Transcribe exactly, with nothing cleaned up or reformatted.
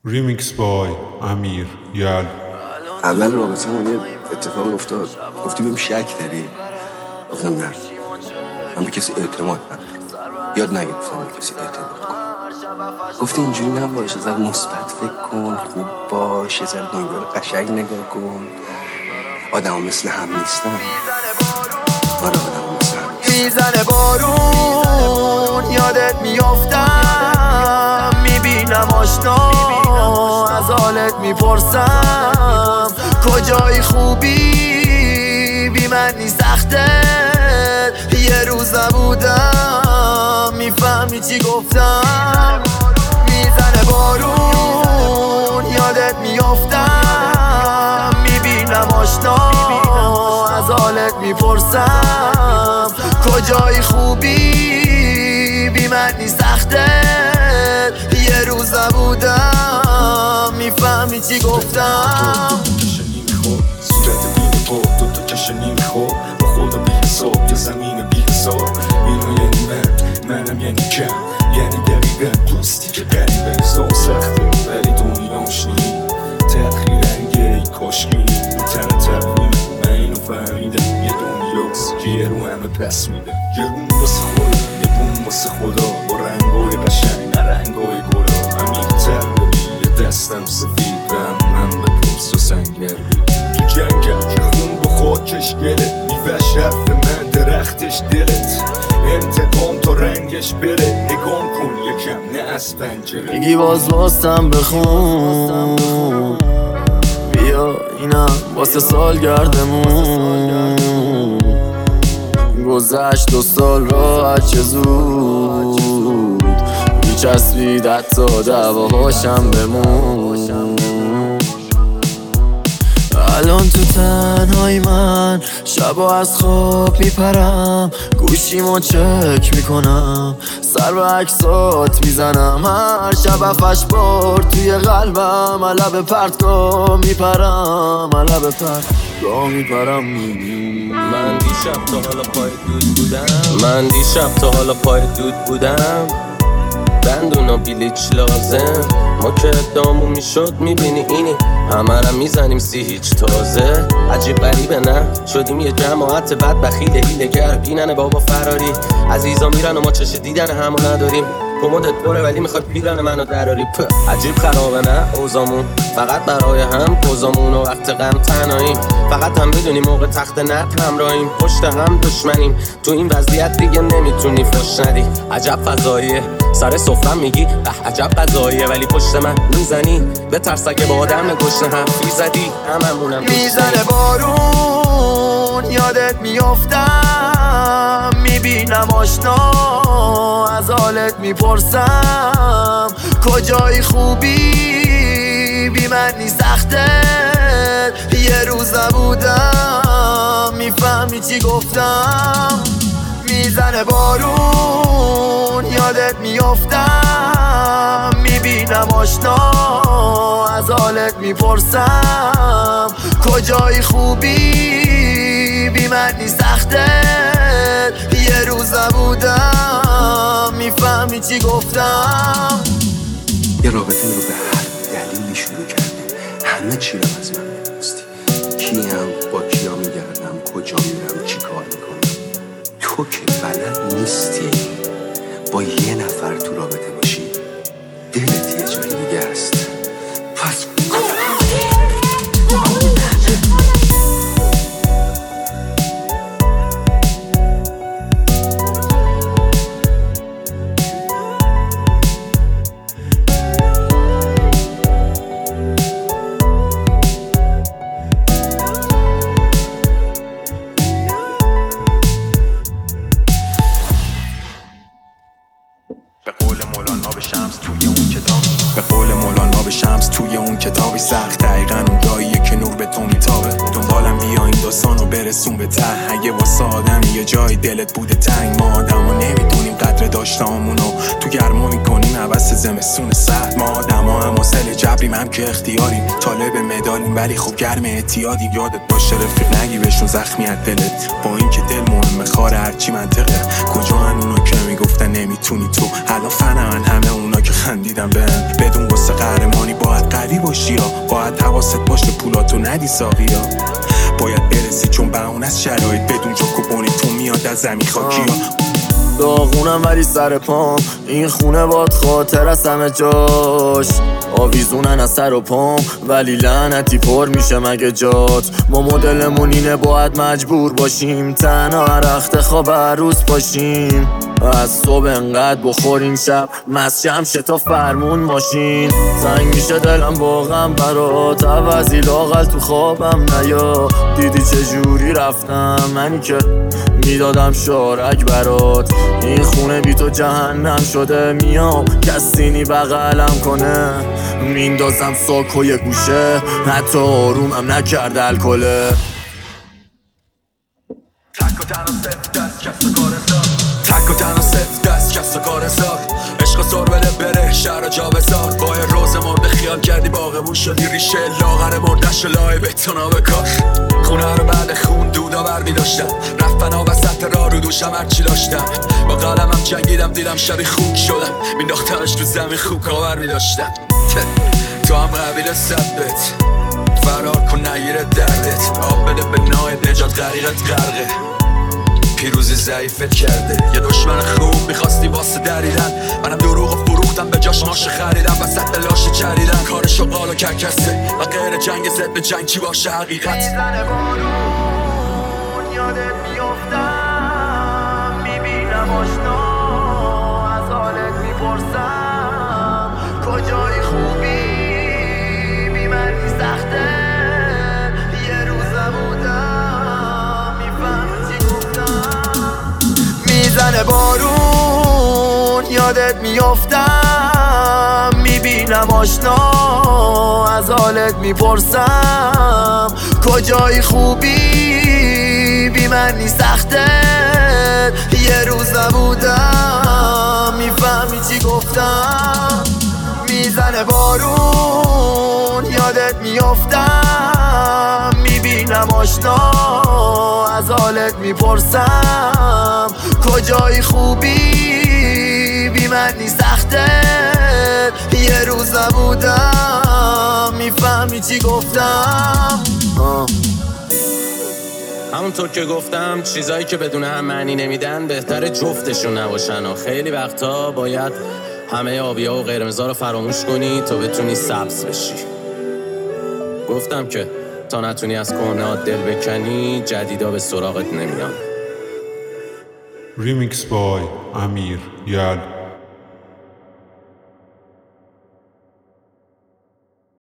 ریمیکس بای امیر یل. اول رابطه من یه اتفاق افتاد، گفتی بهم شک داری؟ گفتم نه، من به کسی اعتماد ندارم. یاد نگرفتم به کسی اعتماد کنم. گفتی اینجوری نباشه، زر مثبت فکر کن، خوب باش، یه ذره دنیا رو قشنگ نگاه کن. آدم مثل هم نیستن. آره آدم مثل هم نیستن. میزنه بارون یادت میافتم، میبینم آشنا از حالت میپرسم کجای خوبی بی من نیست سخته. یه روزه بودم میفهمی چی گفتم. میزنه بارون یادت میافتم، میبینم آشنا از حالت میپرسم کجای خوبی بی من نیست سخته. یه روزه بودم میفهمی چی گفتم. صورت بینه با دو تا کشنی میخواب با خودم بی حساب یه زمین بی حساب. اینو یعنی من، منم یعنی کم، یعنی دقیقا دوستی که قریبه زام سخته ولی دنیاش نی تأخیر انگه کاشکی میتنه تقویم. من اینو فهمیدم یه دنیاست که یه رو همه پس میده، یه رو واسه خدا یه بوم واسه خدا با رنگای قشنگ نه رنگای گلا. همین تقوی یه دستم سفید و من به پرس و سنگر تو جنگم که خون با خاکش گله میوش حرف من درختش دلت. انتقام تا رنگش بره نگام کن یکم نه از پنجره. میگی باز باستم بخون، بیا اینم واسه سالگردمون. گذشت دو سال راحت چه زود، میچسبید حتی دعواهاشم بمون. الان تو تنهای من شبا از خواب میپرم، گوشیمو چک میکنم، سر به عکسات میزنم. هر شب افش بار توی قلبم علب پرتگاه میپرم، علب پرتگاه میپرم. من دیشب تا حالا پای دود بودم، من دیشب تا حالا پای دود بودم. دندون و بیلیچ لازم، ما که ادامون میشد میبینی اینی همه را میزنیم سی هیچ تازه. عجیب غریبه نه شدیم یه جماعت بد بخیل هیلگر بینن بابا فراری. عزیزا میرن و ما چش دیدن همو نداریم. کمدت پره ولی میخواد پیرن منو دراری. عجیب خرابه نه اوزامون، فقط برای هم پوزامون و وقت غم تنهاییم. فقط هم بدونی موقع تخت نت همراهیم، پشت هم دشمنیم. تو این وضعیت دیگه نمیتونی فش ندی. عجب فضاییه سر سفرم میگی به عجب قضاییه، ولی پشت من میزنی به ترس اگه با آدم گشنه حرفی زدی هممونم. میزنه بارون یادت میافتم، میبینم آشنا از حالت میپرسم کجای خوبی بی من نیست سخته. یه روزه بودم میفهمی چی گفتم. میزنه بارون یادت میافتم، میبینم آشنا از حالت میپرسم کجای خوبی بی من نیست سخته. یه روزه بودم میفهمی چی گفتم. یه رابطه رو به هر دلیلی شروع کردی، همه چی رو از من می‌دونستی. کیم، با کیا میگردم، کجا میرم، چی کار میکنم. تو که بلد نیستی با یه نفر تو رابطه باشی، دلت یه جایی دیگه است. پس به قول مولانا به شمس توی اون کتاب، به قول مولانا به شمس توی اون کتابی سخت دقیقا اون جاییه که نور به تو میتابه. دنبالم بیا این داستان رو برسون به ته. اگه واسه آدمی یه جای دلت بوده تنگ، ما آدم ها نمیدونیم قدر داشتامونو تو گرما میکنیم عوض زمستون سرد. ما آدم ها هم حاصل جبریم هم که اختیاریم، طالب مدالیم ولی خب گرم اعتیادیم. یادت باشه رفیق نگی بهشون زخمی از دلت، با این که دل مهمه خاره هرچی منطقه. کجا هن اونا که میگفتن نمیتونی تو، الان فنن همه اونا که خندیدن بهم. بدون واسه قهرمانی با باشی ها، باید حواست باشه پولاتو ندی ساقی ها. باید برسی چون بهونه از شرایط بدون جوک و بونی تو میاد از زمین خاکی ها. داغونم ولی سر پام، این خونه باد خاطر از همه جاش. آویزونن از سر و پام ولی لعنتی پر میشه مگه جات. ما مدلمون اینه باید مجبور باشیم تنها هر وقت خواب هر روز باشیم. از صبح انقدر بخوریم شب مست شمشه تا فرمون ماشین. زنگ میشه دلم واقعا برات، عوضی لاغل تو خوابم نیا. دیدی چجوری رفتم منی که میدادم شارک برات. این خونه بی تو جهنم شده، میام کسینی بغلم کنه. میندازم ساکوی گوشه حتی آرومم نکرده الکله. تک و تنها سفت دست کس و کار حساب، تک و تنها سفت دست کس و کار حساب. عشق سر بده بره شهر جا بزار. با یه روز مرده خیال کردی باغمون شدی ریشه لاغر مردش لای بتونا بکار. خونه رو بعد خون دودا بر می داشتم، رفت فنا وسط راه رو دوشم هرچی داشتم. با قلمم جنگیدم دیدم شبی خوک شدم، مینداختمش تو زمین خوک آور می داشتم. تو هم قبیل سبت فرار کن نگیره دردت، آب بده به نای نجات غریقت غرقه. پیروزی ضعیفت کرده یه دشمن خوب میخواستی واسه دریدن، منم دروغ فروختم به جاش ماشه خریدم وسط لاشه چریدن. کارشو قالو کرکسته و غیر جنگ زد به جنگ چی باشه حقیقت. میزنه بارون یادت میافتم، میبینم آشنا از حالت میپرسم. کجای خوبی بی منی سخته، یه روزم بودم میفهم چی گفتم. میزنه بارون یادت میافتم، میبینم آشنا از حالت میپرسم. کجای خوبی بی منی سخته، یه روز نبودم میفهمی چی گفتم. میزنه بارون یادت میافتم، میبینم آشنا از حالت میپرسم. کجای خوبی بی منی سخته، یه روز نبودم میفهمی چی گفتم. آه. همونطور که گفتم چیزایی که بدون هم معنی نمیدن بهتره جفتشون نباشن و خیلی وقتا باید همه آبیا و قرمزا رو فراموش کنی تا بتونی سبز بشی. گفتم که تا نتونی از کهنه‌هات دل بکنی جدیدا به سراغت نمیان. Remix by Amir Yal.